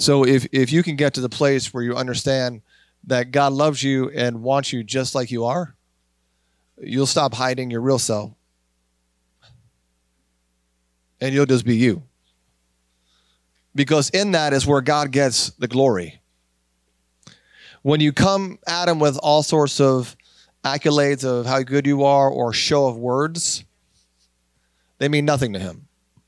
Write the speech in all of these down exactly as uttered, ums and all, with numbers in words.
So if, if you can get to the place where you understand that God loves you and wants you just like you are, you'll stop hiding your real self. And you'll just be you. Because in that is where God gets the glory. When you come at him with all sorts of accolades of how good you are or show of words, they mean nothing to him.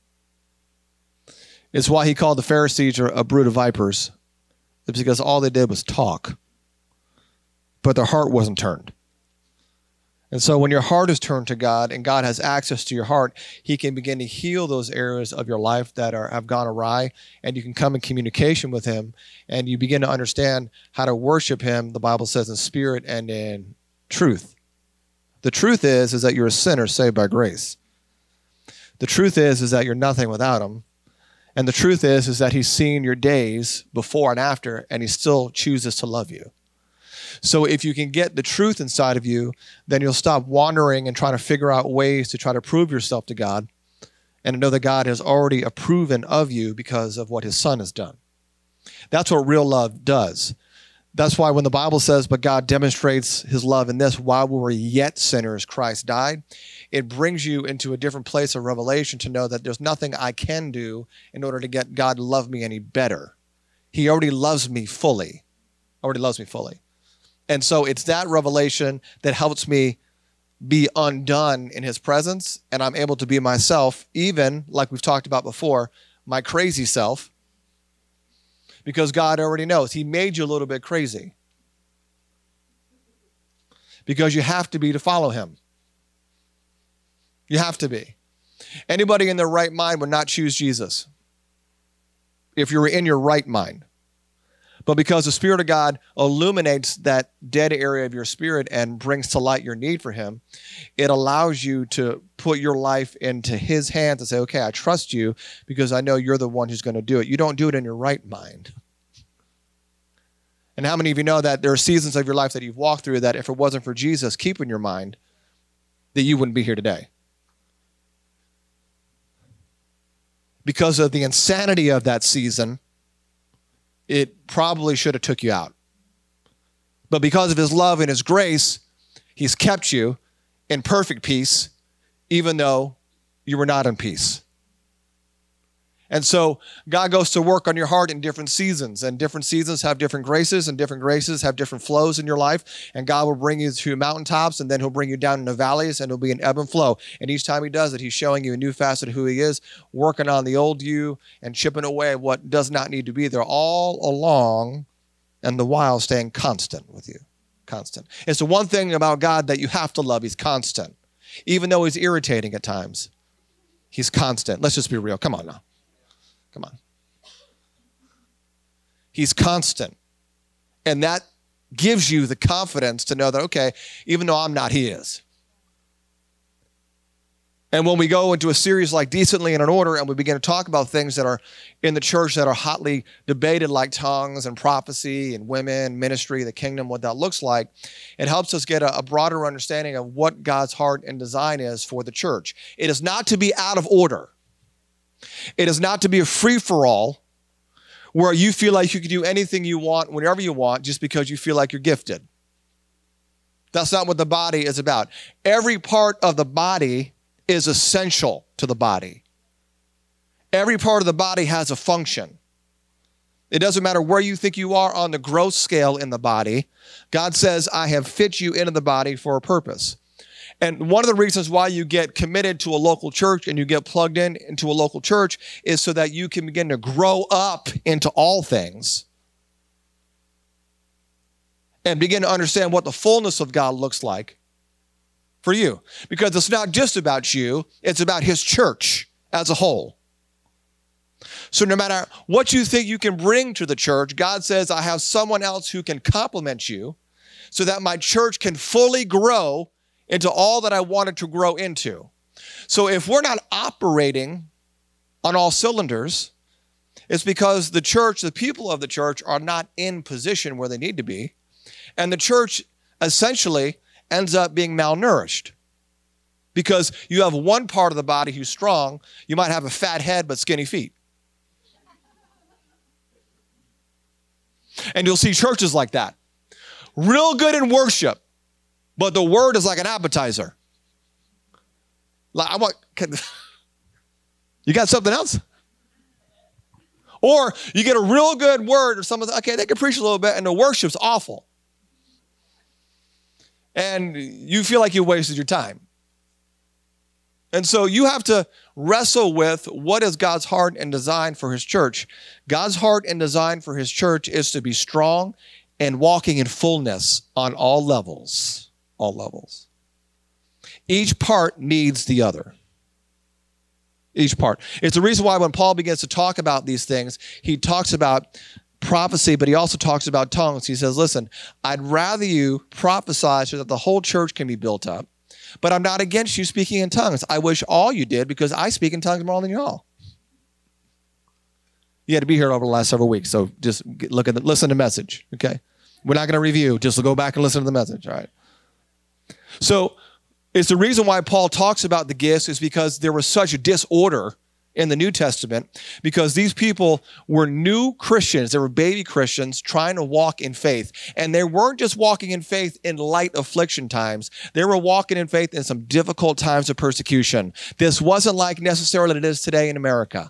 It's why he called the Pharisees a brood of vipers. It's because all they did was talk. But their heart wasn't turned. And so when your heart is turned to God and God has access to your heart, he can begin to heal those areas of your life that are have gone awry, and you can come in communication with him, and you begin to understand how to worship him, the Bible says, in spirit and in truth. The truth is, is that you're a sinner saved by grace. The truth is, is that you're nothing without him. And the truth is, is that he's seen your days before and after, and he still chooses to love you. So if you can get the truth inside of you, then you'll stop wandering and trying to figure out ways to try to prove yourself to God, and to know that God has already approved of you because of what his son has done. That's what real love does. That's why when the Bible says, but God demonstrates his love in this, while we were yet sinners, Christ died, it brings you into a different place of revelation to know that there's nothing I can do in order to get God to love me any better. He already loves me fully. Already loves me fully. And so it's that revelation that helps me be undone in his presence, and I'm able to be myself, even, like we've talked about before, my crazy self, because God already knows. He made you a little bit crazy. Because you have to be to follow him. You have to be. Anybody in their right mind would not choose Jesus if you were in your right mind. But because the Spirit of God illuminates that dead area of your spirit and brings to light your need for him, it allows you to put your life into his hands and say, okay, I trust you because I know you're the one who's going to do it. You don't do it in your right mind. And how many of you know that there are seasons of your life that you've walked through that if it wasn't for Jesus keeping your mind, that you wouldn't be here today? Because of the insanity of that season, it probably should have took you out. But because of his love and his grace, he's kept you in perfect peace, even though you were not in peace. And so God goes to work on your heart in different seasons, and different seasons have different graces, and different graces have different flows in your life. And God will bring you to mountaintops, and then he'll bring you down into valleys, and it'll be an ebb and flow. And each time he does it, he's showing you a new facet of who he is, working on the old you and chipping away what does not need to be there, all along, and the while staying constant with you. Constant. It's the one thing about God that you have to love. He's constant. Even though he's irritating at times, he's constant. Let's just be real. Come on now. Come on. He's constant. And that gives you the confidence to know that, okay, even though I'm not, he is. And when we go into a series like Decently and in Order, and we begin to talk about things that are in the church that are hotly debated, like tongues and prophecy and women, ministry, the kingdom, what that looks like, it helps us get a, a broader understanding of what God's heart and design is for the church. It is not to be out of order. It is not to be a free-for-all where you feel like you can do anything you want whenever you want just because you feel like you're gifted. That's not what the body is about. Every part of the body is essential to the body. Every part of the body has a function. It doesn't matter where you think you are on the growth scale in the body. God says, I have fit you into the body for a purpose. And one of the reasons why you get committed to a local church and you get plugged in into a local church is so that you can begin to grow up into all things and begin to understand what the fullness of God looks like for you. Because it's not just about you, it's about his church as a whole. So no matter what you think you can bring to the church, God says, I have someone else who can complement you so that my church can fully grow into all that I wanted to grow into. So if we're not operating on all cylinders, it's because the church, the people of the church are not in position where they need to be. And the church essentially ends up being malnourished because you have one part of the body who's strong. You might have a fat head but skinny feet. And you'll see churches like that. Real good in worship, but the word is like an appetizer. Like, I want, can, you got something else? Or you get a real good word or something, okay, they can preach a little bit and the worship's awful. And you feel like you wasted your time. And so you have to wrestle with what is God's heart and design for his church. God's heart and design for his church is to be strong and walking in fullness on all levels, all levels. Each part needs the other. Each part. It's the reason why when Paul begins to talk about these things, he talks about prophecy, but he also talks about tongues. He says, listen, I'd rather you prophesy so that the whole church can be built up, but I'm not against you speaking in tongues. I wish all you did because I speak in tongues more than you all. You had to be here over the last several weeks, so just look at the, listen to the message, okay? We're not going to review, just go back and listen to the message, all right? So it's the reason why Paul talks about the gifts is because there was such a disorder in the New Testament because these people were new Christians. They were baby Christians trying to walk in faith. And they weren't just walking in faith in light affliction times. They were walking in faith in some difficult times of persecution. This wasn't like necessarily it is today in America.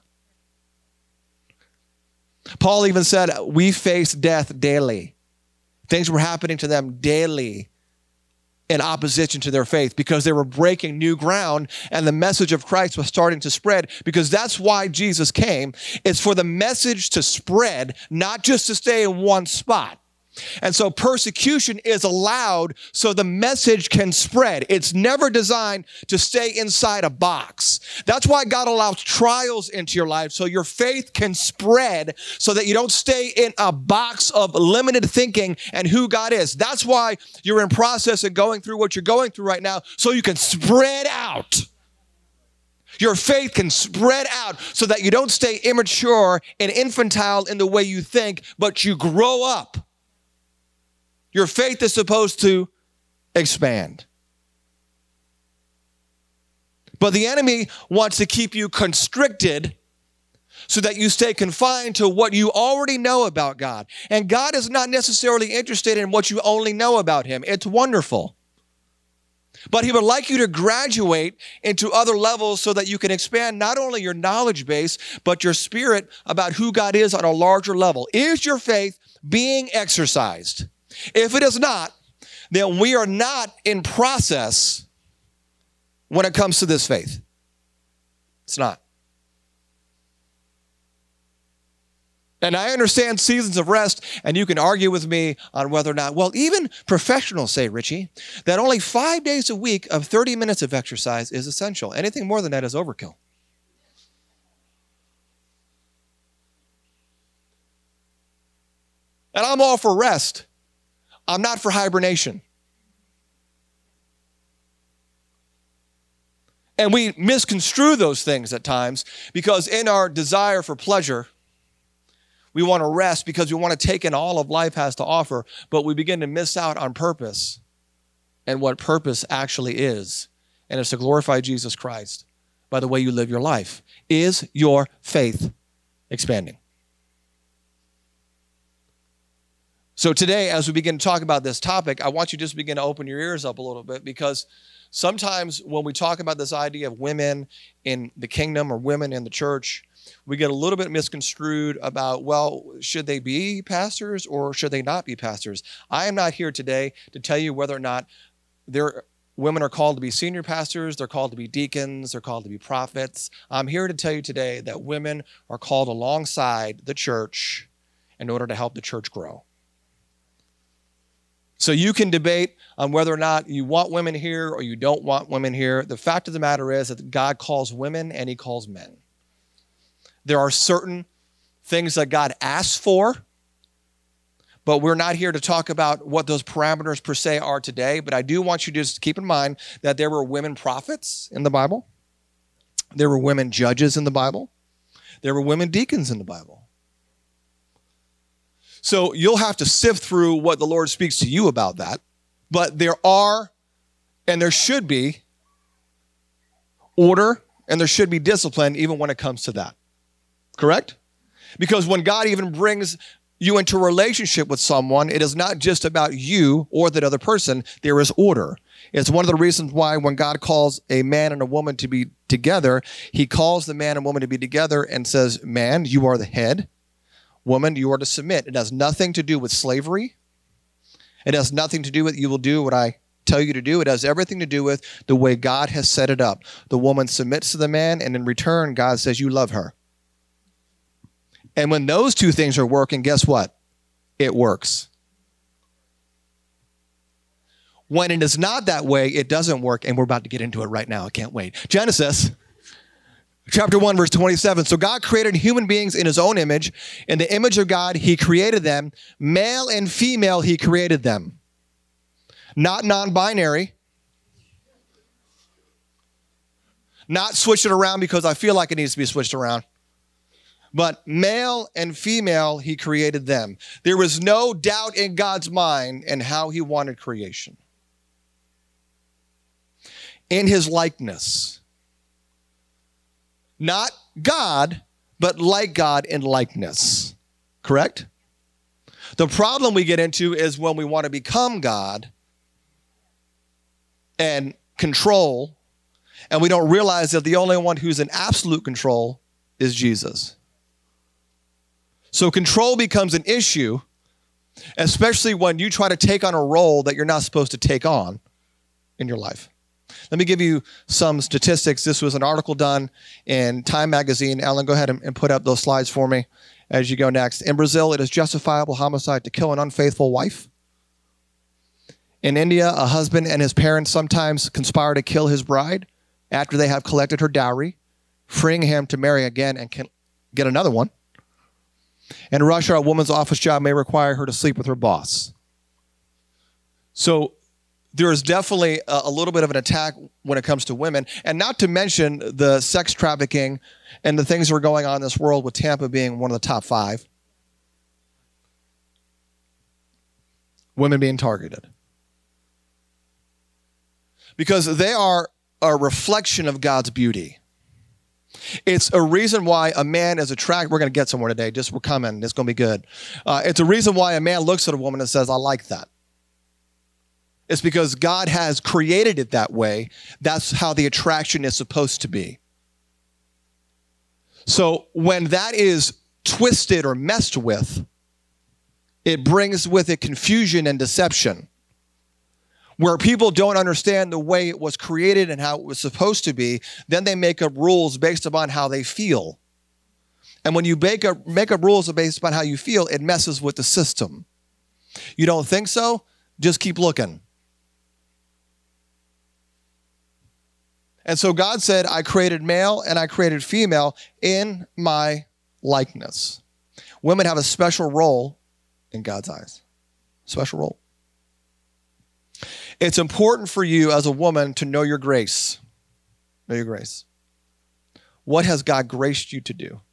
Paul even said, we face death daily. Things were happening to them daily in opposition to their faith because they were breaking new ground and the message of Christ was starting to spread because that's why Jesus came. It's for the message to spread, not just to stay in one spot. And so persecution is allowed so the message can spread. It's never designed to stay inside a box. That's why God allows trials into your life so your faith can spread so that you don't stay in a box of limited thinking and who God is. That's why you're in process of going through what you're going through right now so you can spread out. Your faith can spread out so that you don't stay immature and infantile in the way you think, but you grow up. Your faith is supposed to expand. But the enemy wants to keep you constricted so that you stay confined to what you already know about God. And God is not necessarily interested in what you only know about him. It's wonderful. But he would like you to graduate into other levels so that you can expand not only your knowledge base, but your spirit about who God is on a larger level. Is your faith being exercised? If it is not, then we are not in process when it comes to this faith. It's not. And I understand seasons of rest, and you can argue with me on whether or not, well, even professionals say, Richie, that only five days a week of thirty minutes of exercise is essential. Anything more than that is overkill. And I'm all for rest. I'm not for hibernation. And we misconstrue those things at times because in our desire for pleasure, we want to rest because we want to take in all of life has to offer, but we begin to miss out on purpose and what purpose actually is. And it's to glorify Jesus Christ by the way you live your life. Is your faith expanding? So today, as we begin to talk about this topic, I want you to just begin to open your ears up a little bit because sometimes when we talk about this idea of women in the kingdom or women in the church, we get a little bit misconstrued about, well, should they be pastors or should they not be pastors? I am not here today to tell you whether or not there women are called to be senior pastors, they're called to be deacons, they're called to be prophets. I'm here to tell you today that women are called alongside the church in order to help the church grow. So you can debate on whether or not you want women here or you don't want women here. The fact of the matter is that God calls women and he calls men. There are certain things that God asks for, but we're not here to talk about what those parameters per se are today. But I do want you to just keep in mind that there were women prophets in the Bible. There were women judges in the Bible. There were women deacons in the Bible. So you'll have to sift through what the Lord speaks to you about that. But there are, and there should be, order, and there should be discipline even when it comes to that. Correct? Because when God even brings you enter a relationship with someone, it is not just about you or that other person. There is order. It's one of the reasons why when God calls a man and a woman to be together, he calls the man and woman to be together and says, man, you are the head. Woman, you are to submit. It has nothing to do with slavery. It has nothing to do with you will do what I tell you to do. It has everything to do with the way God has set it up. The woman submits to the man, and in return, God says you love her. And when those two things are working, guess what? It works. When it is not that way, it doesn't work, and we're about to get into it right now. I can't wait. Genesis chapter one, verse twenty-seven. So God created human beings in his own image. In the image of God, he created them. Male and female, he created them. Not non-binary. Not switch it around because I feel like it needs to be switched around. But male and female, he created them. There was no doubt in God's mind in how he wanted creation. In his likeness. Not God, but like God in likeness. Correct? The problem we get into is when we want to become God and control, and we don't realize that the only one who's in absolute control is Jesus. So control becomes an issue, especially when you try to take on a role that you're not supposed to take on in your life. Let me give you some statistics. This was an article done in Time magazine. Alan, go ahead and put up those slides for me as you go next. In Brazil, it is justifiable homicide to kill an unfaithful wife. In India, a husband and his parents sometimes conspire to kill his bride after they have collected her dowry, freeing him to marry again and can get another one. In Russia, a woman's office job may require her to sleep with her boss. So there is definitely a, a little bit of an attack when it comes to women, and not to mention the sex trafficking and the things that are going on in this world, with Tampa being one of the top five. Women being targeted. Because they are a reflection of God's beauty. It's a reason why a man is attracted. We're going to get somewhere today. Just we're coming. It's going to be good. Uh, it's a reason why a man looks at a woman and says, I like that. It's because God has created it that way. That's how the attraction is supposed to be. So when that is twisted or messed with, it brings with it confusion and deception. Where people don't understand the way it was created and how it was supposed to be, then they make up rules based upon how they feel. And when you make up, make up rules based upon how you feel, it messes with the system. You don't think so? Just keep looking. And so God said, I created male and I created female in my likeness. Women have a special role in God's eyes. Special role. It's important for you as a woman to know your grace. Know your grace. What has God graced you to do?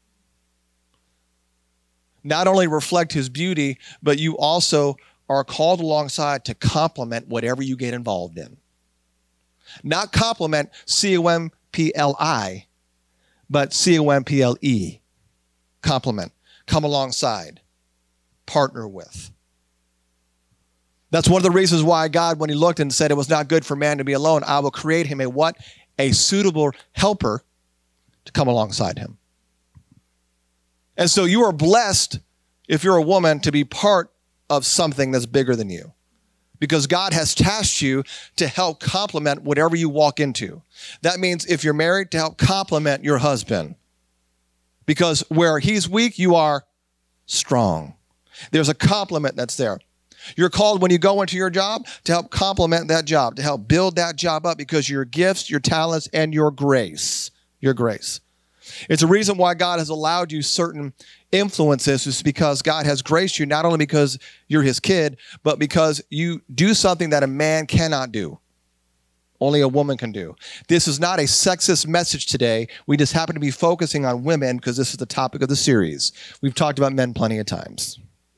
Not only reflect his beauty, but you also are called alongside to complement whatever you get involved in. Not complement, C O M P L I, but C O M P L E. Complement. Come alongside. Partner with. That's one of the reasons why God, when he looked and said it was not good for man to be alone, I will create him a what? A suitable helper to come alongside him. And so you are blessed, if you're a woman, to be part of something that's bigger than you. Because God has tasked you to help complement whatever you walk into. That means if you're married, to help complement your husband. Because where he's weak, you are strong. There's a complement that's there. You're called when you go into your job to help complement that job, to help build that job up because your gifts, your talents, and your grace, your grace. It's a reason why God has allowed you certain influences, is because God has graced you, not only because you're his kid, but because you do something that a man cannot do. Only a woman can do. This is not a sexist message today. We just happen to be focusing on women because this is the topic of the series. We've talked about men plenty of times.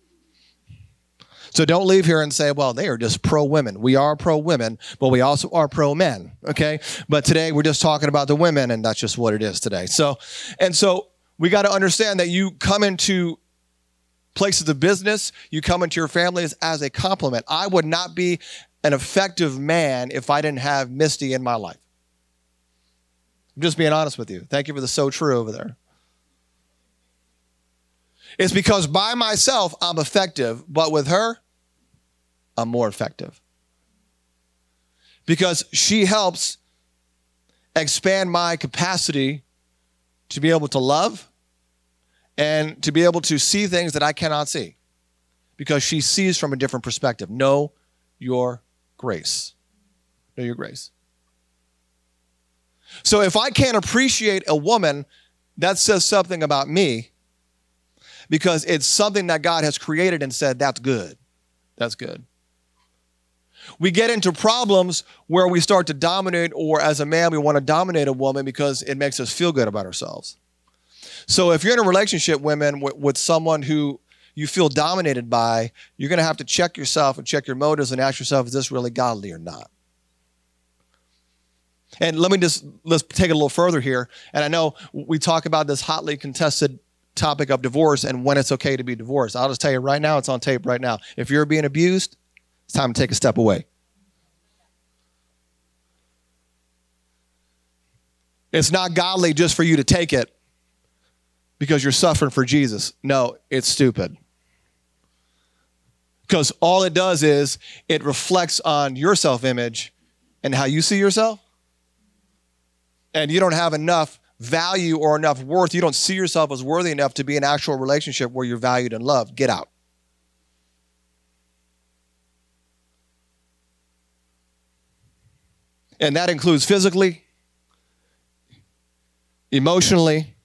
So don't leave here and say, well, they are just pro-women. We are pro-women, but we also are pro-men, okay? But today we're just talking about the women, and that's just what it is today. So, and so we got to understand that you come into places of business, you come into your families as a compliment. I would not be an effective man if I didn't have Misty in my life. I'm just being honest with you. Thank you for the so true over there. It's because by myself, I'm effective, but with her, I'm more effective. Because she helps expand my capacity to be able to love and to be able to see things that I cannot see. Because she sees from a different perspective. Know your grace. Know your grace. So if I can't appreciate a woman, that says something about me. Because it's something that God has created and said, that's good. That's good. We get into problems where we start to dominate, or as a man, we want to dominate a woman because it makes us feel good about ourselves. So if you're in a relationship, women, with, with someone who you feel dominated by, you're going to have to check yourself and check your motives and ask yourself, is this really godly or not? And let me just, let's take it a little further here. And I know we talk about this hotly contested topic of divorce and when it's okay to be divorced. I'll just tell you right now, it's on tape right now. If you're being abused, it's time to take a step away. It's not godly just for you to take it because you're suffering for Jesus. No, it's stupid. Because all it does is it reflects on your self-image and how you see yourself. And you don't have enough value or enough worth. You don't see yourself as worthy enough to be in an actual relationship where you're valued and loved. Get out. And that includes physically, emotionally.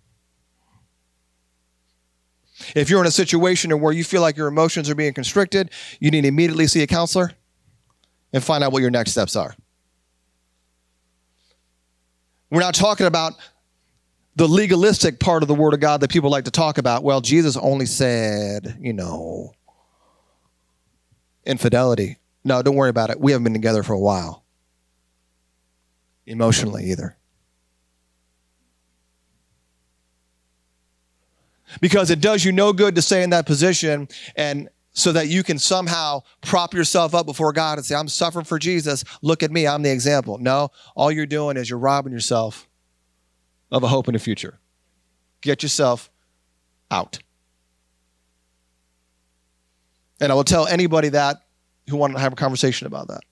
If you're in a situation where you feel like your emotions are being constricted, you need to immediately see a counselor and find out what your next steps are. We're not talking about the legalistic part of the Word of God that people like to talk about. Well, Jesus only said, you know, infidelity. No, don't worry about it. We haven't been together for a while. Emotionally either. Because it does you no good to stay in that position and so that you can somehow prop yourself up before God and say, I'm suffering for Jesus. Look at me. I'm the example. No, all you're doing is you're robbing yourself of a hope in the future. Get yourself out. And I will tell anybody that who want to have a conversation about that.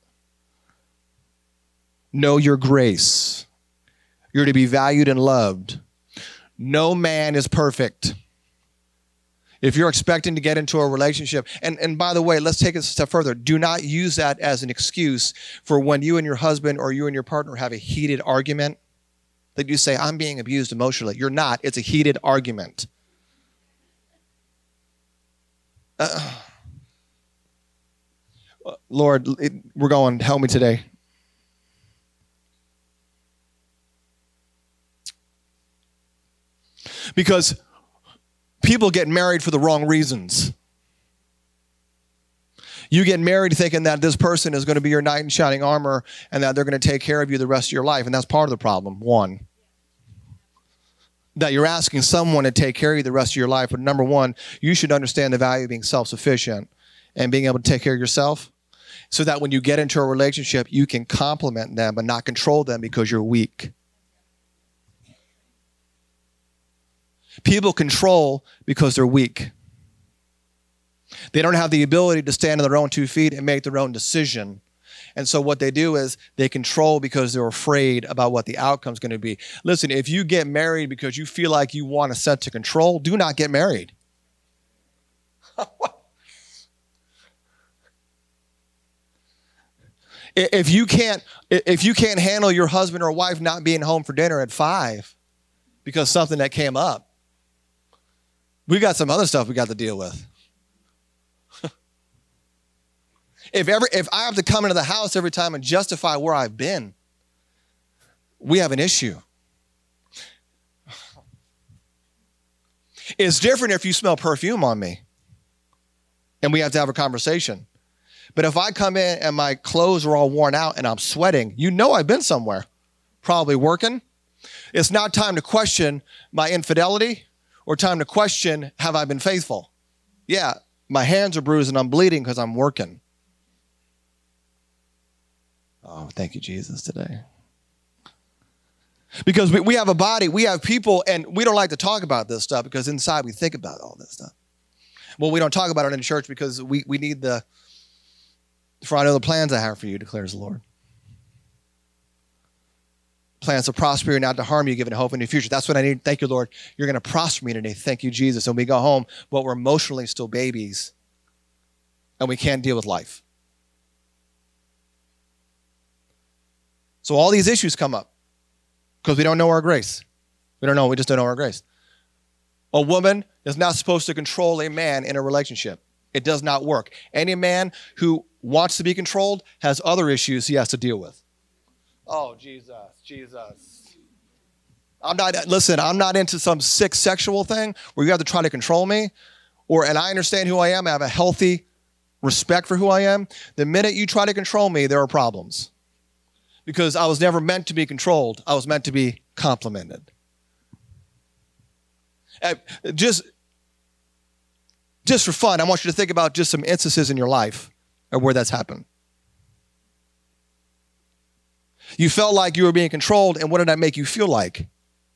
Know your grace. You're to be valued and loved. No man is perfect. If you're expecting to get into a relationship, and, and by the way, let's take it a step further. Do not use that as an excuse for when you and your husband or you and your partner have a heated argument that you say, I'm being abused emotionally. You're not. It's a heated argument. Uh, Lord, it, we're going, help me today. Because people get married for the wrong reasons. You get married thinking that this person is going to be your knight in shining armor and that they're going to take care of you the rest of your life. And that's part of the problem. One, that you're asking someone to take care of you the rest of your life. But number one, you should understand the value of being self-sufficient and being able to take care of yourself so that when you get into a relationship, you can compliment them but not control them because you're weak. People control because they're weak. They don't have the ability to stand on their own two feet and make their own decision. And so what they do is they control because they're afraid about what the outcome's going to be. Listen, if you get married because you feel like you want a sense to control, do not get married. If you can't, if you can't handle your husband or wife not being home for dinner at five because something that came up, we got some other stuff we got to deal with. if ever, if I have to come into the house every time and justify where I've been, we have an issue. It's different if you smell perfume on me and we have to have a conversation. But if I come in and my clothes are all worn out and I'm sweating, you know I've been somewhere, probably working. It's not time to question my infidelity or time to question, have I been faithful? Yeah, my hands are bruised and I'm bleeding because I'm working. Oh, thank you, Jesus, today. Because we, we have a body, we have people, and we don't like to talk about this stuff because inside we think about all this stuff. Well, we don't talk about it in church because we, we need the, for I know the plans I have for you, declares the Lord. Plans to prosper you, not to harm you, giving hope in the future. That's what I need. Thank you, Lord. You're going to prosper me today. Thank you, Jesus. And we go home, but we're emotionally still babies, and we can't deal with life. So all these issues come up because we don't know our grace. We don't know. We just don't know our grace. A woman is not supposed to control a man in a relationship. It does not work. Any man who wants to be controlled has other issues he has to deal with. Oh, Jesus, Jesus. I'm not, listen, I'm not into some sick sexual thing where you have to try to control me. Or, and I understand who I am. I have a healthy respect for who I am. The minute you try to control me, there are problems. Because I was never meant to be controlled. I was meant to be complimented. And just, just for fun, I want you to think about just some instances in your life of where that's happened. You felt like you were being controlled, and what did that make you feel like?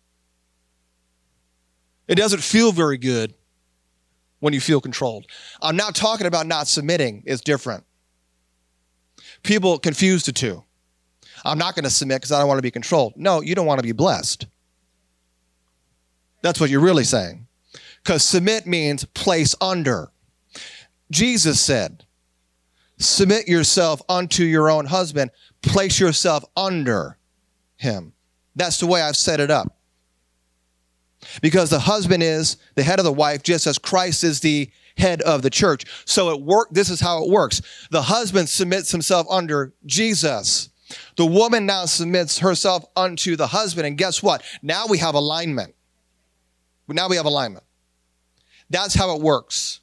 It doesn't feel very good when you feel controlled. I'm not talking about not submitting. It's different. People confuse the two. I'm not going to submit because I don't want to be controlled. No, you don't want to be blessed. That's what you're really saying. Because submit means place under. Jesus said, submit yourself unto your own husband. Place yourself under him. That's the way I've set it up. Because the husband is the head of the wife, just as Christ is the head of the church. So it work. This is how it works. The husband submits himself under Jesus. The woman now submits herself unto the husband. And guess what? Now we have alignment. Now we have alignment. That's how it works.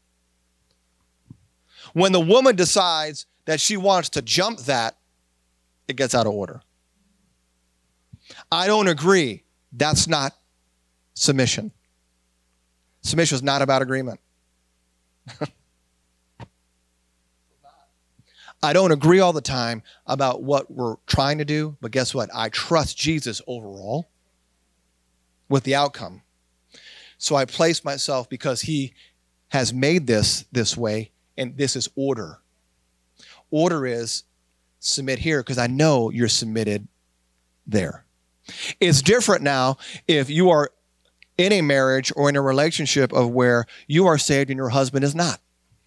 When the woman decides that she wants to jump that, it gets out of order. I don't agree. That's not submission. Submission is not about agreement. I don't agree all the time about what we're trying to do, but guess what? I trust Jesus overall with the outcome. So I place myself because he has made this this way, and this is order. Order is submit here because I know you're submitted there. It's different now if you are in a marriage or in a relationship of where you are saved and your husband is not.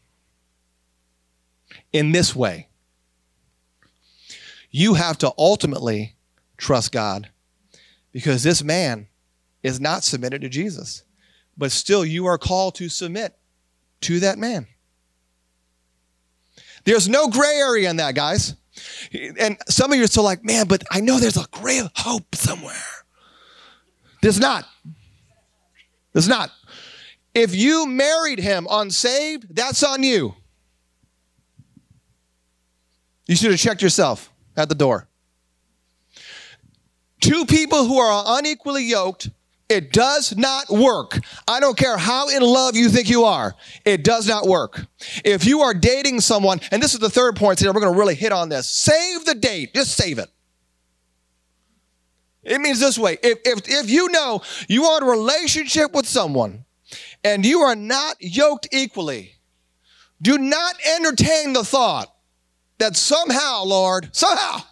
In this way, you have to ultimately trust God because this man is not submitted to Jesus. But still, you are called to submit to that man. There's no gray area in that, guys. And some of you are still like, man, but I know there's a gray of hope somewhere. There's not. There's not. If you married him unsaved, that's on you. You should have checked yourself at the door. Two people who are unequally yoked, it does not work. I don't care how in love you think you are. It does not work. If you are dating someone, and this is the third point today, we're going to really hit on this. Save the date. Just save it. It means this way. If, if, if you know you are in a relationship with someone and you are not yoked equally, do not entertain the thought that somehow, Lord, somehow,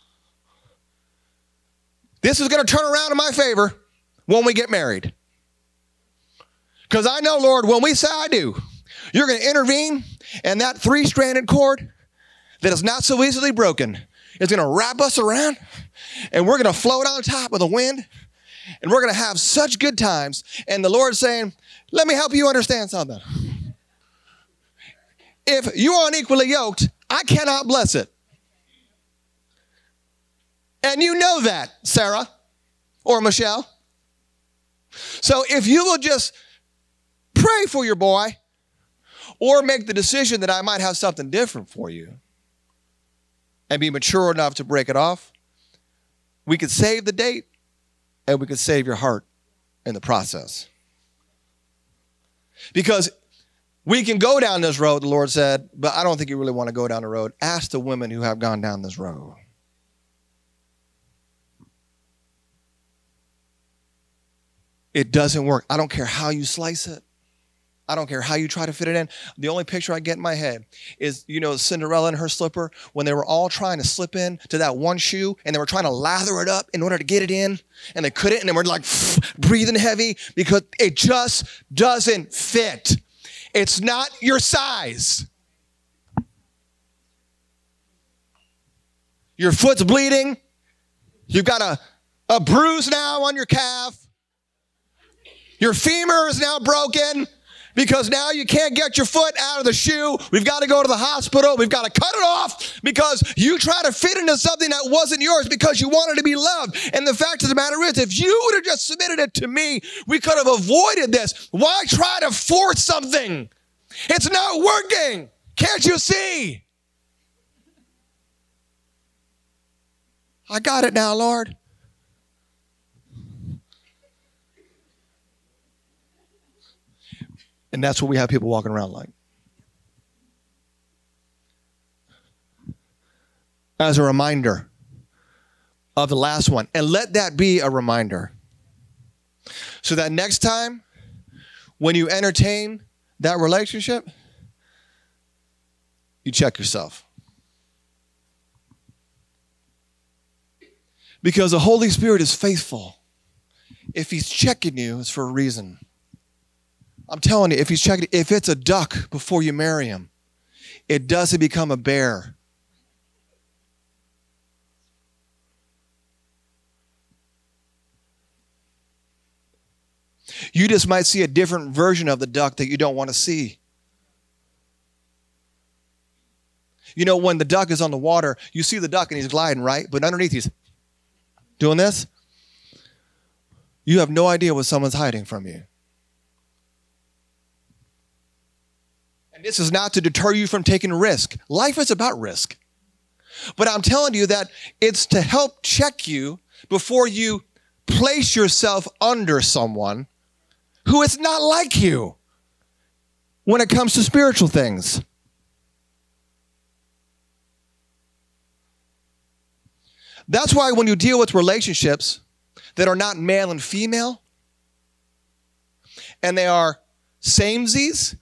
this is going to turn around in my favor when we get married. Because I know, Lord, when we say I do, you're going to intervene, and that three-stranded cord that is not so easily broken is going to wrap us around, and we're going to float on top of the wind, and we're going to have such good times. And the Lord's saying, let me help you understand something. If you are unequally yoked, I cannot bless it. And you know that, Sarah or Michelle. So if you will just pray for your boy or make the decision that I might have something different for you and be mature enough to break it off, we could save the date and we could save your heart in the process. Because We can go down this road, the Lord said, but I don't think you really want to go down the road. Ask the women who have gone down this road. It doesn't work. I don't care how you slice it. I don't care how you try to fit it in. The only picture I get in my head is, you know, Cinderella and her slipper, when they were all trying to slip in to that one shoe and they were trying to lather it up in order to get it in, and they couldn't, and they were like breathing heavy because it just doesn't fit. It's not your size. Your foot's bleeding. You've got a, a bruise now on your calf. Your femur is now broken because now you can't get your foot out of the shoe. We've got to go to the hospital. We've got to cut it off because you tried to fit into something that wasn't yours because you wanted to be loved. And the fact of the matter is, if you would have just submitted it to me, we could have avoided this. Why try to force something? It's not working. Can't you see? I got it now, Lord. And that's what we have people walking around like. As a reminder of the last one. And let that be a reminder. So that next time when you entertain that relationship, you check yourself. Because the Holy Spirit is faithful. If he's checking you, it's for a reason. I'm telling you, if he's checking, if it's a duck before you marry him, it doesn't become a bear. You just might see a different version of the duck that you don't want to see. You know, when the duck is on the water, you see the duck and he's gliding, right? But underneath he's doing this. You have no idea what someone's hiding from you. And this is not to deter you from taking risk. Life is about risk. But I'm telling you that it's to help check you before you place yourself under someone who is not like you when it comes to spiritual things. That's why when you deal with relationships that are not male and female, and they are samesies,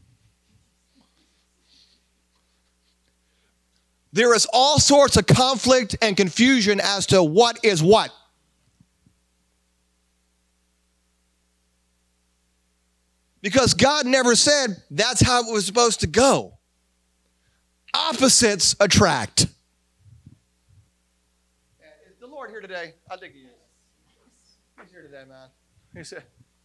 there is all sorts of conflict and confusion as to what is what. Because God never said that's how it was supposed to go. Opposites attract. Is the Lord here today? I think he is. He's here today, man. He said,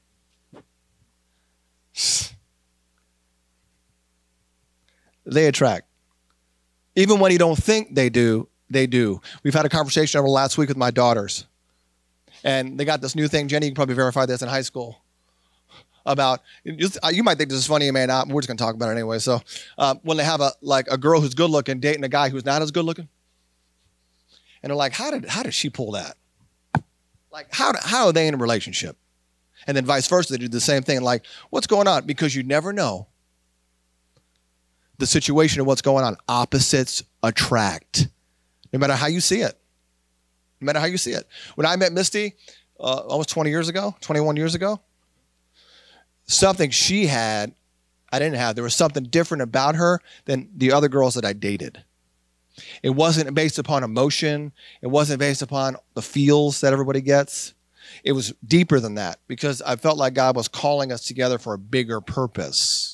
they attract. Even when you don't think they do, they do. We've had a conversation over last week with my daughters. And they got this new thing. Jenny, you can probably verify this in high school. About, you might think this is funny, you may not. We're just going to talk about it anyway. So uh, when they have a like a girl who's good looking dating a guy who's not as good looking. And they're like, how did how did she pull that? Like, how, how are they in a relationship? And then vice versa, they do the same thing. Like, what's going on? Because you never know the situation of what's going on. Opposites attract. No matter how you see it. No matter how you see it. When I met Misty uh, almost twenty years ago, twenty-one years ago, something she had, I didn't have. There was something different about her than the other girls that I dated. It wasn't based upon emotion. It wasn't based upon the feels that everybody gets. It was deeper than that because I felt like God was calling us together for a bigger purpose.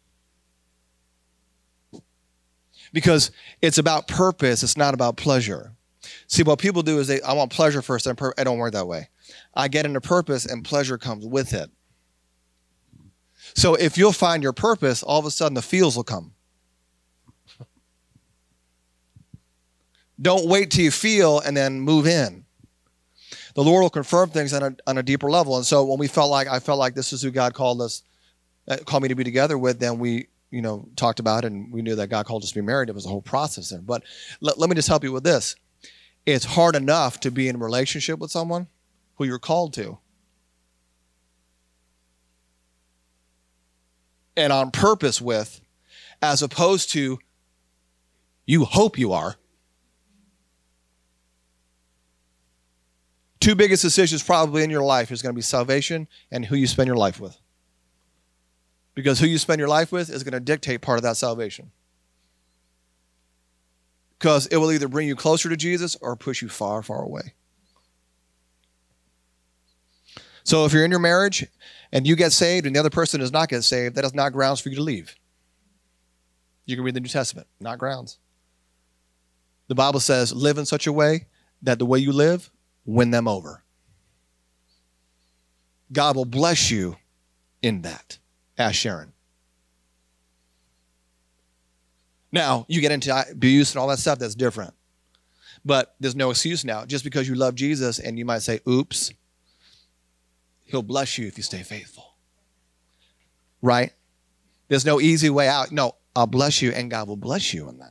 Because it's about purpose. It's not about pleasure. See, what people do is they, I want pleasure first. And pur- I don't work that way. I get into purpose and pleasure comes with it. So if you'll find your purpose, all of a sudden the feels will come. Don't wait till you feel and then move in. The Lord will confirm things on a, on a deeper level. And so when we felt like, I felt like this is who God called us, uh, called me to be together with, then we, you know, talked about it and we knew that God called us to be married. It was a whole process there. But let, let me just help you with this. It's hard enough to be in a relationship with someone who you're called to. and on purpose with, as opposed to you hope you are. Two biggest decisions probably in your life is going to be salvation and who you spend your life with. Because who you spend your life with is going to dictate part of that salvation. Because it will either bring you closer to Jesus or push you far, far away. So if you're in your marriage and you get saved and the other person does not get saved, that is not grounds for you to leave. You can read the New Testament, not grounds. The Bible says, live in such a way that the way you live, win them over. God will bless you in that. Ask Sharon. Now, you get into abuse and all that stuff, that's different. But there's no excuse now. Just because you love Jesus and you might say, oops, he'll bless you if you stay faithful. Right? There's no easy way out. No, I'll bless you and God will bless you in that.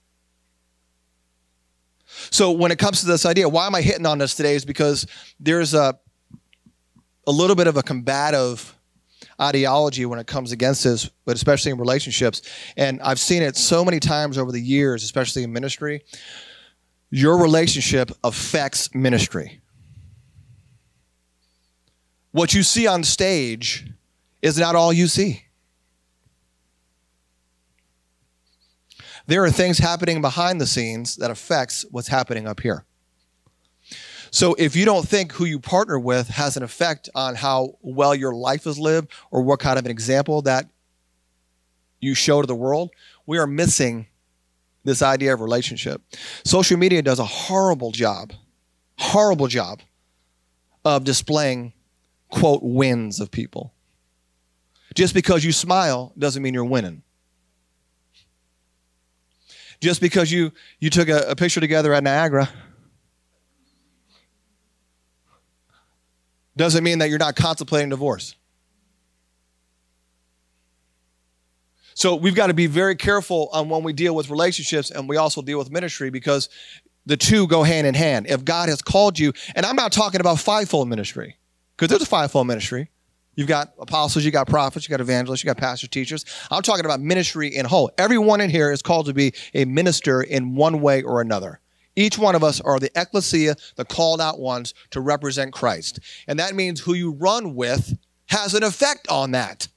So when it comes to this idea, why am I hitting on this today is because there's a, a little bit of a combative ideology when it comes against this, but especially in relationships. And I've seen it so many times over the years, especially in ministry. Your relationship affects ministry. What you see on stage is not all you see. There are things happening behind the scenes that affects what's happening up here. So if you don't think who you partner with has an effect on how well your life is lived or what kind of an example that you show to the world, we are missing this idea of relationship. Social media does a horrible job, horrible job of displaying, quote, wins of people. Just because you smile doesn't mean you're winning. Just because you, you took a, a picture together at Niagara doesn't mean that you're not contemplating divorce. So we've got to be very careful on when we deal with relationships and we also deal with ministry because the two go hand in hand. If God has called you, and I'm not talking about fivefold ministry, because there's a fivefold ministry. You've got apostles, you got prophets, you got evangelists, you got pastors, teachers. I'm talking about ministry in whole. Everyone in here is called to be a minister in one way or another. Each one of us are the ecclesia, the called out ones to represent Christ. And that means who you run with has an effect on that.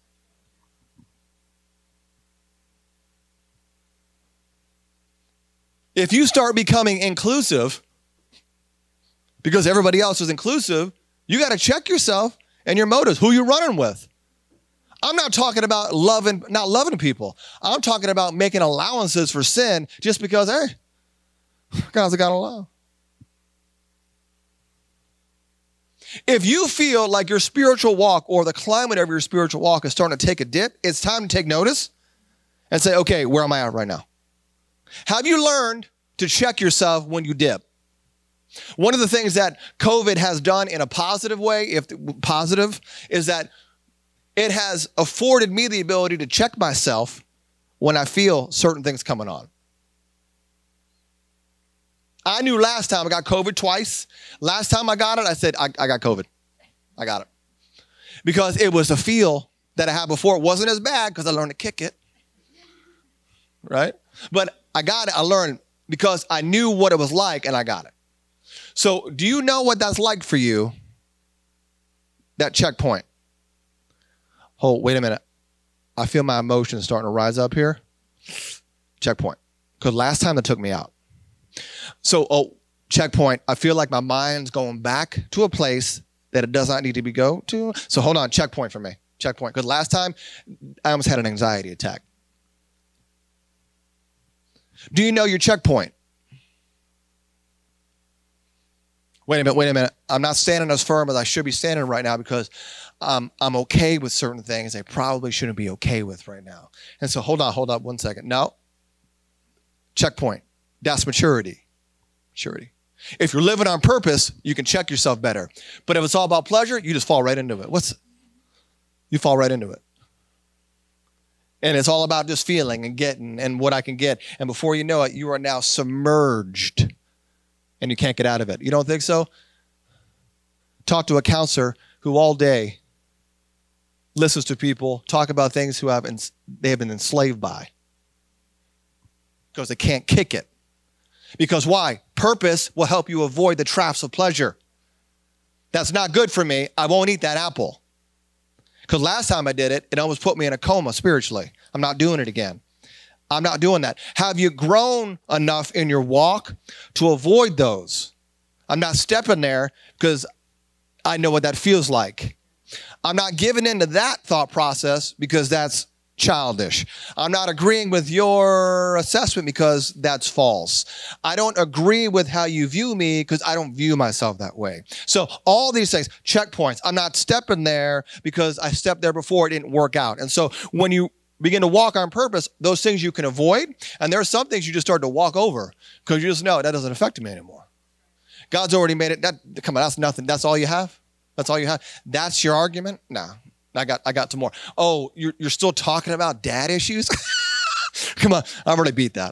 If you start becoming inclusive, because everybody else is inclusive, you got to check yourself and your motives, who you're running with. I'm not talking about loving, not loving people. I'm talking about making allowances for sin just because, hey, God's a God of love. If you feel like your spiritual walk or the climate of your spiritual walk is starting to take a dip, it's time to take notice and say, okay, where am I at right now? Have you learned to check yourself when you dip? One of the things that COVID has done in a positive way, if positive, is that it has afforded me the ability to check myself when I feel certain things coming on. I knew last time I got COVID twice. Last time I got it, I said, I, I got COVID. I got it. Because it was a feel that I had before. It wasn't as bad because I learned to kick it. Right? But I got it. I learned because I knew what it was like and I got it. So do you know what that's like for you? That checkpoint. Oh, wait a minute. I feel my emotions starting to rise up here. Checkpoint. Because last time that took me out. So, oh, checkpoint. I feel like my mind's going back to a place that it does not need to be go to. So hold on. Checkpoint for me. Checkpoint. Because last time I almost had an anxiety attack. Do you know your checkpoint? Wait a minute, wait a minute. I'm not standing as firm as I should be standing right now because um, I'm okay with certain things I probably shouldn't be okay with right now. And so hold on, hold on one second. No. Checkpoint. That's maturity. Maturity. If you're living on purpose, you can check yourself better. But if it's all about pleasure, you just fall right into it. What's you fall right into it. And it's all about just feeling and getting and what I can get. And before you know it, you are now submerged and you can't get out of it. You don't think so? Talk to a counselor who all day listens to people talk about things who have ens- they have been enslaved by because they can't kick it. Because why? Purpose will help you avoid the traps of pleasure. That's not good for me. I won't eat that apple. Because last time I did it, it almost put me in a coma spiritually. I'm not doing it again. I'm not doing that. Have you grown enough in your walk to avoid those? I'm not stepping there because I know what that feels like. I'm not giving into that thought process because that's childish. I'm not agreeing with your assessment because that's false. I don't agree with how you view me because I don't view myself that way. So all these things, checkpoints. I'm not stepping there because I stepped there before, it didn't work out. And so when you begin to walk on purpose, those things you can avoid, and there are some things you just start to walk over because you just know that doesn't affect me anymore. God's already made it. That, come on, that's nothing. That's all you have? That's all you have? That's your argument? No. I got I got some more. Oh, you're, you're still talking about dad issues? Come on, I've already beat that.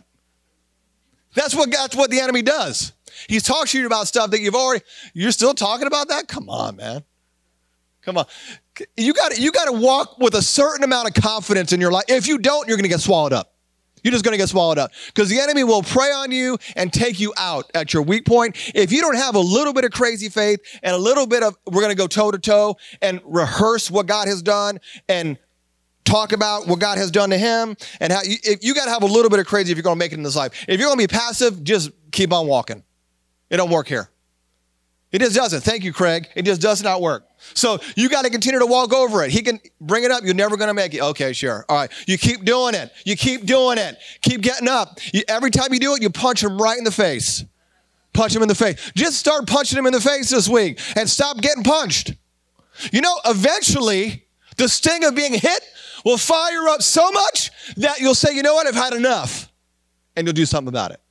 That's what that's what the enemy does. He talks to you about stuff that you've already, you're still talking about that? Come on, man. Come on. You got you got to walk with a certain amount of confidence in your life. If you don't, you're going to get swallowed up. You're just going to get swallowed up because the enemy will prey on you and take you out at your weak point. If you don't have a little bit of crazy faith and a little bit of, we're going to go toe to toe and rehearse what God has done and talk about what God has done to him. And how you, if you got to have a little bit of crazy if you're going to make it in this life. If you're going to be passive, just keep on walking. It don't work here. It just doesn't. Thank you, Craig. It just does not work. So you got to continue to walk over it. He can bring it up. You're never going to make it. Okay, sure. All right. You keep doing it. You keep doing it. Keep getting up. You, every time you do it, you punch him right in the face. Punch him in the face. Just start punching him in the face this week and stop getting punched. You know, eventually, the sting of being hit will fire up so much that you'll say, you know what, I've had enough. And you'll do something about it.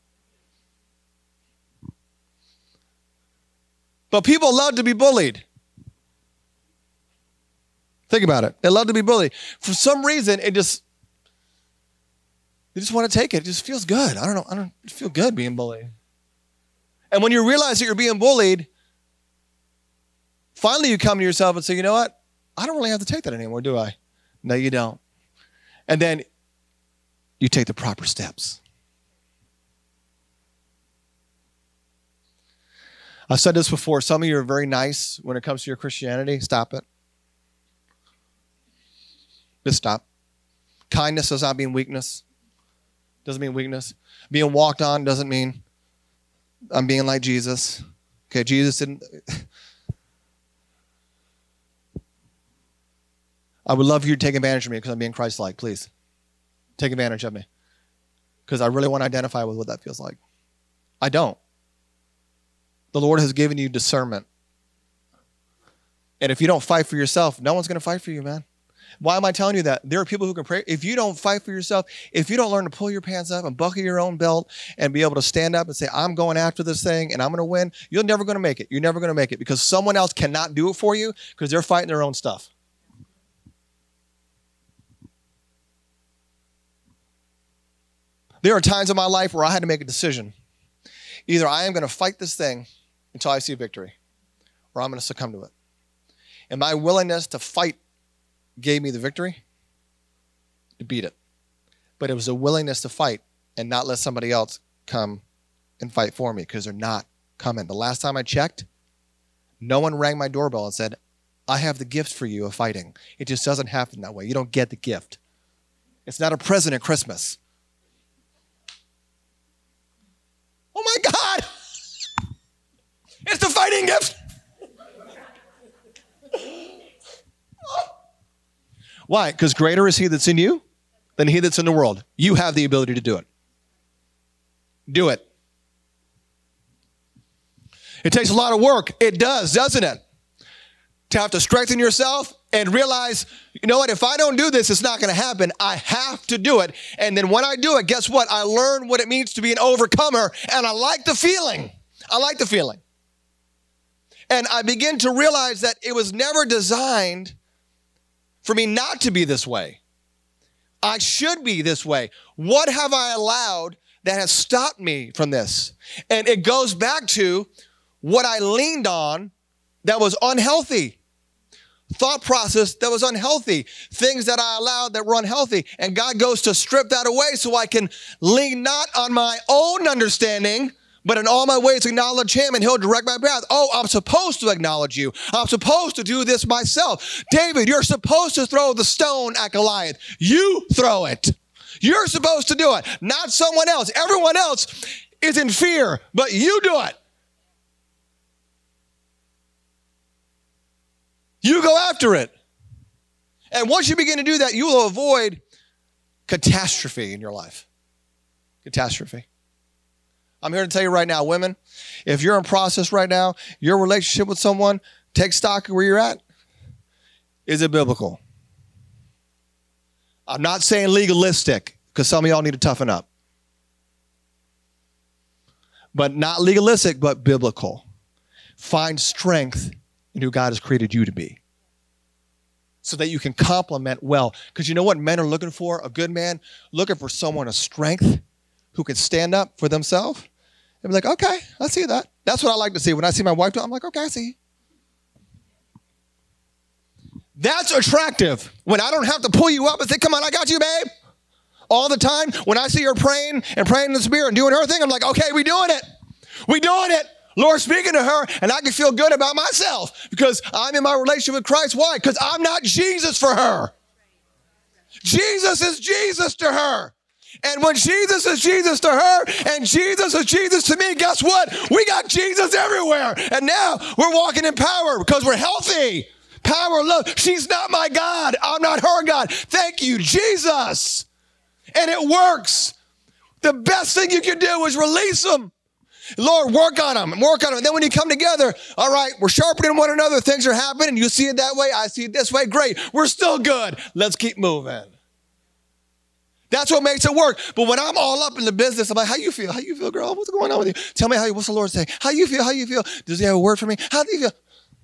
But people love to be bullied. Think about it. They love to be bullied. For some reason, it just, they just want to take it. It just feels good. I don't know. I don't feel good being bullied. And when you realize that you're being bullied, finally you come to yourself and say, you know what? I don't really have to take that anymore, do I? No, you don't. And then you take the proper steps. I've said this before. Some of you are very nice when it comes to your Christianity. Stop it. Just stop. Kindness does not mean weakness. Doesn't mean weakness. Being walked on doesn't mean I'm being like Jesus. Okay, Jesus didn't. I would love for you to take advantage of me because I'm being Christ-like. Please, take advantage of me. Because I really want to identify with what that feels like. I don't. The Lord has given you discernment. And if you don't fight for yourself, no one's going to fight for you, man. Why am I telling you that? There are people who can pray. If you don't fight for yourself, if you don't learn to pull your pants up and buckle your own belt and be able to stand up and say, I'm going after this thing and I'm going to win, you're never going to make it. You're never going to make it because someone else cannot do it for you because they're fighting their own stuff. There are times in my life where I had to make a decision. Either I am going to fight this thing until I see victory, or I'm going to succumb to it. And my willingness to fight gave me the victory to beat it. But it was a willingness to fight and not let somebody else come and fight for me because they're not coming. The last time I checked, no one rang my doorbell and said, I have the gift for you of fighting. It just doesn't happen that way. You don't get the gift. It's not a present at Christmas. Oh my God! It's the fighting gift! Why? Because greater is he that's in you than he that's in the world. You have the ability to do it. Do it. It takes a lot of work. It does, doesn't it? To have to strengthen yourself and realize, you know what, if I don't do this, it's not going to happen. I have to do it. And then when I do it, guess what? I learn what it means to be an overcomer, and I like the feeling. I like the feeling. And I begin to realize that it was never designed for me not to be this way. I should be this way. What have I allowed that has stopped me from this? And it goes back to what I leaned on that was unhealthy. thought process that was unhealthy, things that I allowed that were unhealthy. And God goes to strip that away so I can lean not on my own understanding, but in all my ways acknowledge him and he'll direct my path. Oh, I'm supposed to acknowledge you. I'm supposed to do this myself. David, you're supposed to throw the stone at Goliath. You throw it. You're supposed to do it, not someone else. Everyone else is in fear, but you do it. You go after it. And once you begin to do that, you will avoid catastrophe in your life. Catastrophe. I'm here to tell you right now, women, if you're in process right now, your relationship with someone, take stock of where you're at. Is it biblical? I'm not saying legalistic, because some of y'all need to toughen up. But not legalistic, but biblical. Find strength in who God has created you to be, so that you can complement well. Because you know what men are looking for? A good man looking for someone of strength who can stand up for themselves and be like, okay, I see that. That's what I like to see. When I see my wife do it, I'm like, okay, I see. That's attractive. When I don't have to pull you up and say, come on, I got you, babe. All the time. When I see her praying and praying in the spirit and doing her thing, I'm like, okay, we doing it. We doing it. Lord speaking to her, and I can feel good about myself because I'm in my relationship with Christ. Why? Because I'm not Jesus for her. Jesus is Jesus to her. And when Jesus is Jesus to her and Jesus is Jesus to me, guess what? We got Jesus everywhere. And now we're walking in power because we're healthy. Power, love. She's not my God. I'm not her God. Thank you, Jesus. And it works. The best thing you can do is release them. Lord, work on them, work on them. And then when you come together, all right, we're sharpening one another. Things are happening. You see it that way. I see it this way. Great. We're still good. Let's keep moving. That's what makes it work. But when I'm all up in the business, I'm like, how you feel? How you feel, girl? What's going on with you? Tell me how you, what's the Lord saying? How you feel? How you feel? Does he have a word for me? How do you feel?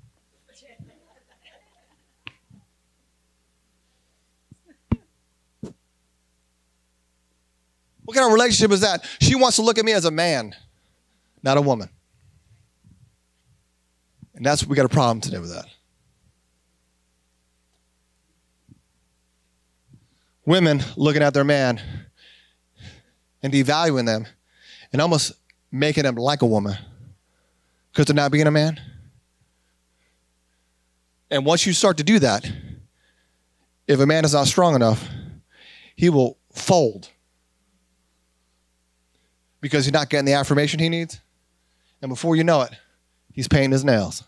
What kind of relationship is that? She wants to look at me as a man, not a woman. And that's, we got a problem today with that. Women looking at their man and devaluing them and almost making them like a woman because they're not being a man. And once you start to do that, if a man is not strong enough, he will fold because he's not getting the affirmation he needs. And before you know it, he's painting his nails.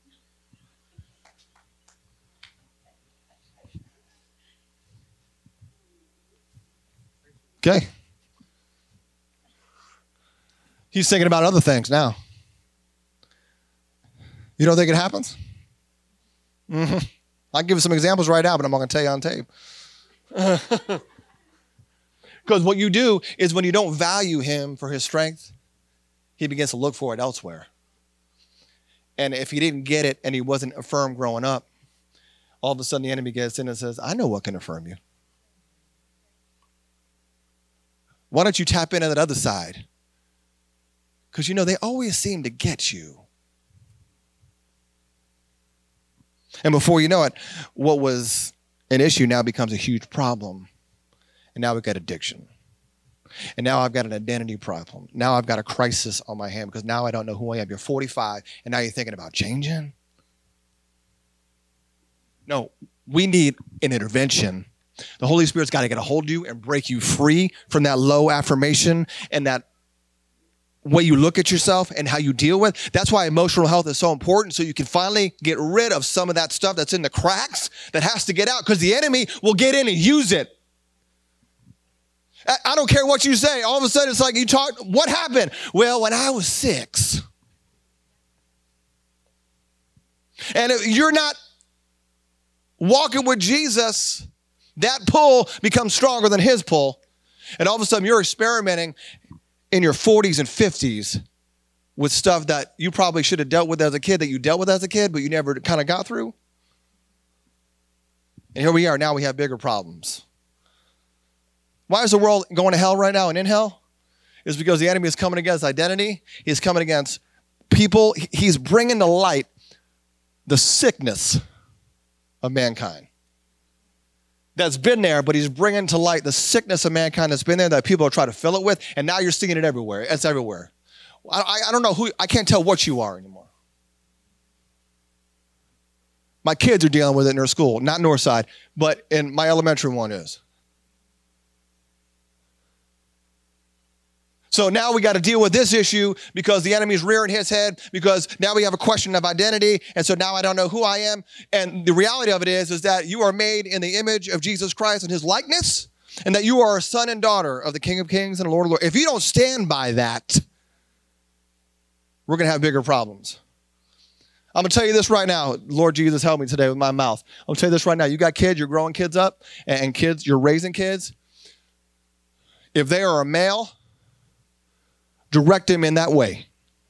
Okay. He's thinking about other things now. You don't think it happens? Mm-hmm. I can give you some examples right now, but I'm not going to tell you on tape. Because what you do is when you don't value him for his strength, he begins to look for it elsewhere. And if he didn't get it and he wasn't affirmed growing up, all of a sudden the enemy gets in and says, I know what can affirm you. Why don't you tap into that other side? Because, you know, they always seem to get you. And before you know it, what was an issue now becomes a huge problem. And now we've got addiction. And now I've got an identity problem. Now I've got a crisis on my hand because now I don't know who I am. You're forty-five, and now you're thinking about changing? No, we need an intervention. The Holy Spirit's got to get a hold of you and break you free from that low affirmation and that way you look at yourself and how you deal with. That's why emotional health is so important, so you can finally get rid of some of that stuff that's in the cracks that has to get out because the enemy will get in and use it. I don't care what you say. All of a sudden, it's like you talk, what happened? Well, when I was six. And if you're not walking with Jesus, that pull becomes stronger than his pull. And all of a sudden, you're experimenting in your forties and fifties with stuff that you probably should have dealt with as a kid, that you dealt with as a kid, but you never kind of got through. And here we are. Now we have bigger problems. Why is the world going to hell right now and in hell? It's because the enemy is coming against identity. He's coming against people. He's bringing to light the sickness of mankind. That's been there, but he's bringing to light the sickness of mankind that's been there that people are trying to fill it with, and now you're seeing it everywhere. It's everywhere. I, I don't know who, I can't tell what you are anymore. My kids are dealing with it in their school, not Northside, but in my elementary one is. So now we got to deal with this issue because the enemy's rearing his head, because now we have a question of identity. And so now I don't know who I am. And the reality of it is, is that you are made in the image of Jesus Christ and his likeness, and that you are a son and daughter of the King of Kings and the Lord of Lords. If you don't stand by that, we're going to have bigger problems. I'm going to tell you this right now. Lord Jesus, help me today with my mouth. I'm going to tell you this right now. You got kids, you're growing kids up, and kids, you're raising kids. If they are a male, direct them in that way.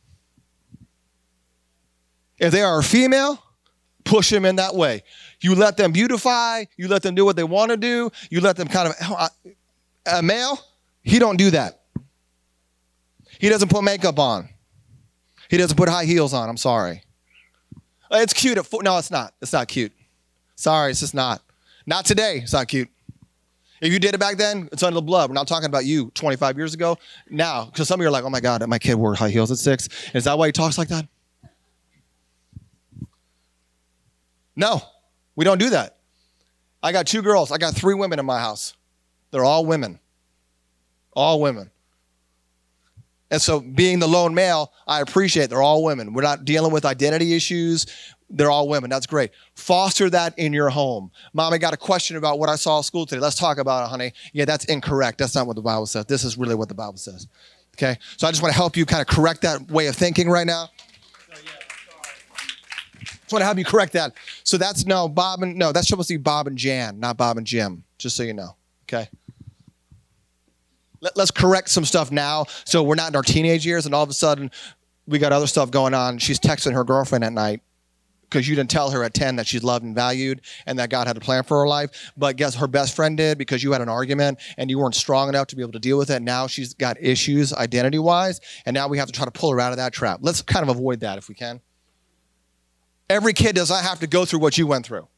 If they are a female, push them in that way. You let them beautify. You let them do what they want to do. You let them kind of, a male, he don't do that. He doesn't put makeup on. He doesn't put high heels on. I'm sorry. It's cute. At four. No, it's not. It's not cute. Sorry, it's just not. Not today. It's not cute. If you did it back then, it's under the blood. We're not talking about you twenty-five years ago. Now, because some of you are like, oh my God, my kid wore high heels at six. Is that why he talks like that? No, we don't do that. I got two girls. I got three women in my house. They're all women. All women. And so being the lone male, I appreciate they're all women. We're not dealing with identity issues. They're all women. That's great. Foster that in your home. Mom, I got a question about what I saw at school today. Let's talk about it, honey. Yeah, that's incorrect. That's not what the Bible says. This is really what the Bible says. Okay? So I just want to help you kind of correct that way of thinking right now. Just want to help you correct that. So that's, no, Bob and, no, that's supposed to be Bob and Jan, not Bob and Jim, just so you know. Okay? Let, let's correct some stuff now so we're not in our teenage years and all of a sudden we got other stuff going on. She's texting her girlfriend at night because you didn't tell her at ten that she's loved and valued and that God had a plan for her life. But guess her best friend did because you had an argument and you weren't strong enough to be able to deal with it. Now she's got issues identity-wise, and now we have to try to pull her out of that trap. Let's kind of avoid that if we can. Every kid does not have to go through what you went through.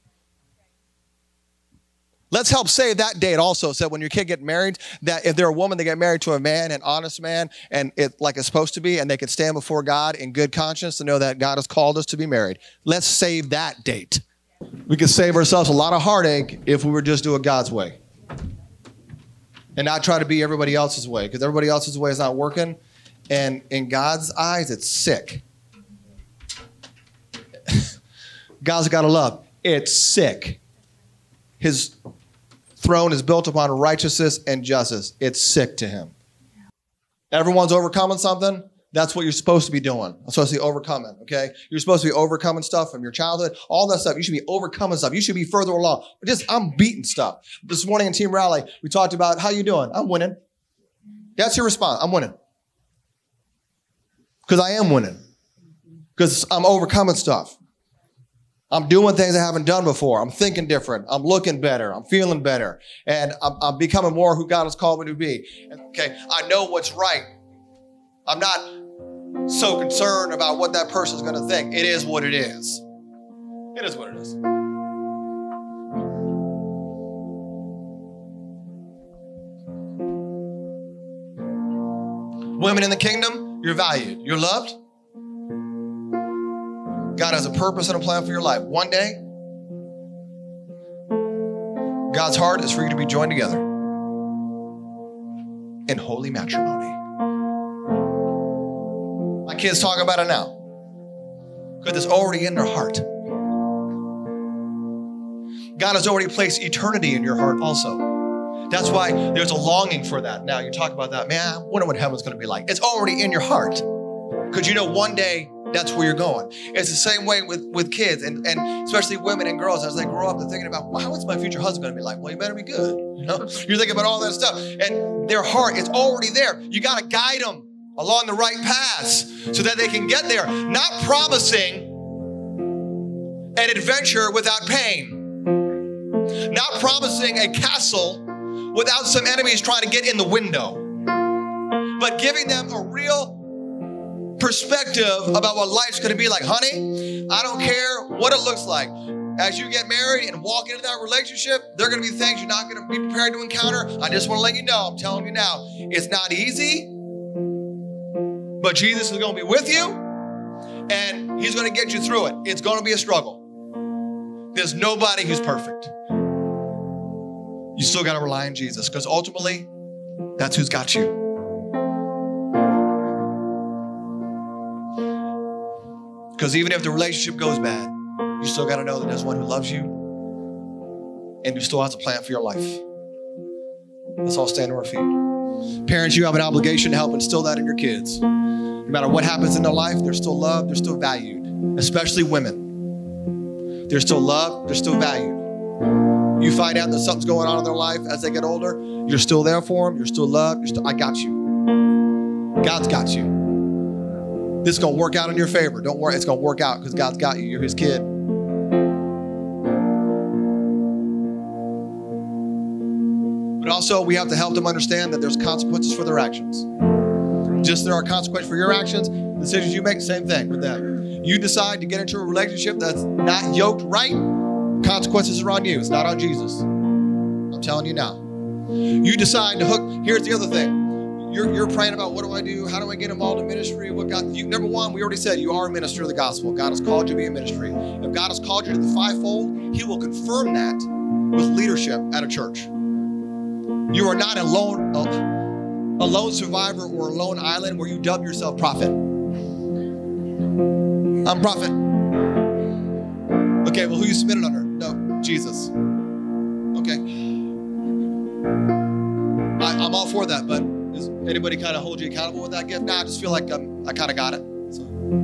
Let's help save that date also, so when your kid get married, that if they're a woman, they get married to a man, an honest man, and it like it's supposed to be, and they can stand before God in good conscience to know that God has called us to be married. Let's save that date. We could save ourselves a lot of heartache if we were just do it God's way and not try to be everybody else's way, because everybody else's way is not working, and in God's eyes, it's sick. God's got to love. It's sick. His throne is built upon righteousness and justice. It's sick to him. Everyone's overcoming something. That's what you're supposed to be doing. I'm supposed to be overcoming, okay? You're supposed to be overcoming stuff from your childhood, all that stuff. You should be overcoming stuff. You should be further along. Just, I'm beating stuff. This morning in Team Rally, we talked about, how you doing? I'm winning. That's your response. I'm winning. Because I am winning. Because I'm overcoming stuff. I'm doing things I haven't done before. I'm thinking different. I'm looking better. I'm feeling better. And I'm, I'm becoming more who God has called me to be. Okay, I know what's right. I'm not so concerned about what that person's going to think. It is what it is. It is what it is. Women in the kingdom, you're valued. You're loved. God has a purpose and a plan for your life. One day, God's heart is for you to be joined together in holy matrimony. My kids talk about it now because it's already in their heart. God has already placed eternity in your heart also. That's why there's a longing for that. Now you talk about that, man, I wonder what heaven's going to be like. It's already in your heart because you know one day that's where you're going. It's the same way with, with kids and, and especially women and girls as they grow up. They're thinking about, well, how is my future husband going to be like? Well, you better be good. You know, you're thinking about all that stuff, and their heart is already there. You got to guide them along the right paths so that they can get there. Not promising an adventure without pain. Not promising a castle without some enemies trying to get in the window. But giving them a real perspective about what life's going to be like. Honey, I don't care what it looks like. as you get married and walk into that relationship, there are going to be things you're not going to be prepared to encounter. I just want to let you know, I'm telling you now, it's not easy, but Jesus is going to be with you, and he's going to get you through it. It's going to be a struggle. There's nobody who's perfect. You still got to rely on Jesus, because ultimately, that's who's got you. Because even if the relationship goes bad, you still got to know that there's one who loves you and who still has a plan for your life. Let's all stand to our feet. Parents, you have an obligation to help instill that in your kids. No matter what happens in their life, they're still loved, they're still valued, especially women. They're still loved, they're still valued. You find out that something's going on in their life as they get older, you're still there for them, you're still loved, you're still, I got you. God's got you. This is going to work out in your favor. Don't worry, it's going to work out because God's got you. You're his kid. But also, we have to help them understand that there's consequences for their actions. Just there are consequences for your actions, decisions you make, same thing with that. You decide to get into a relationship that's not yoked right, consequences are on you. It's not on Jesus. I'm telling you now. You decide to hook. Here's the other thing. You're, you're praying about, what do I do? How do I get involved in ministry? What God? You, number one, we already said you are a minister of the gospel. God has called you to be a ministry. If God has called you to the fivefold, he will confirm that with leadership at a church. You are not a lone, a, a lone survivor or a lone island where you dub yourself prophet. I'm prophet. Okay, well, who you submitted under? No, Jesus. Okay. I, I'm all for that, but does anybody kind of hold you accountable with that gift? Nah, I just feel like I'm, I kind of got it. So.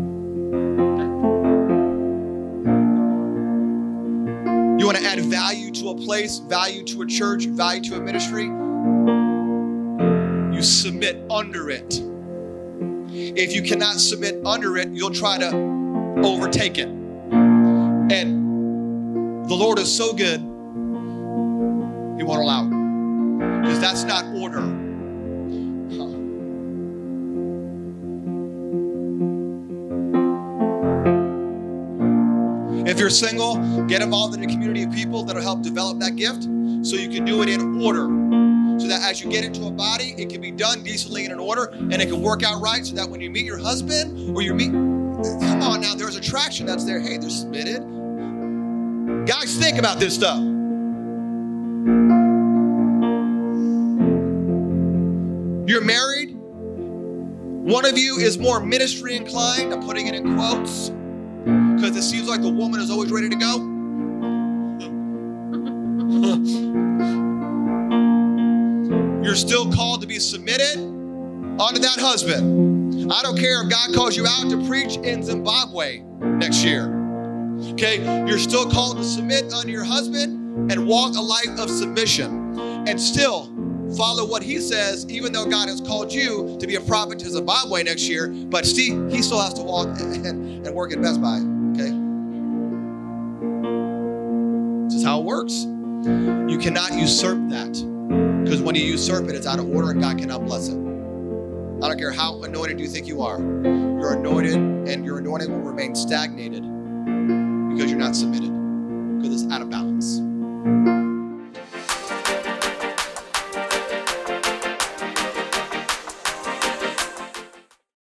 You want to add value to a place, value to a church, value to a ministry? You submit under it. If you cannot submit under it, you'll try to overtake it. And the Lord is so good, he won't allow it. Because that's not order. Huh. If you're single, get involved in a community of people that will help develop that gift so you can do it in order. So that as you get into a body, it can be done decently and in order, and it can work out right so that when you meet your husband or you meet, come on now, there's attraction that's there. Hey, they're submitted. Guys, think about this stuff. You're married. One of you is more ministry inclined. I'm putting it in quotes because it seems like the woman is always ready to go. You're still called to be submitted unto that husband. I don't care if God calls you out to preach in Zimbabwe next year. Okay, you're still called to submit unto your husband and walk a life of submission and still follow what he says, even though God has called you to be a prophet to Zimbabwe next year, but Steve, he still has to walk and, and work at Best Buy, okay? This is how it works. You cannot usurp that, because when you usurp it, it's out of order and God cannot bless it. I don't care how anointed you think you are. You're anointed, and your anointing will remain stagnated because you're not submitted.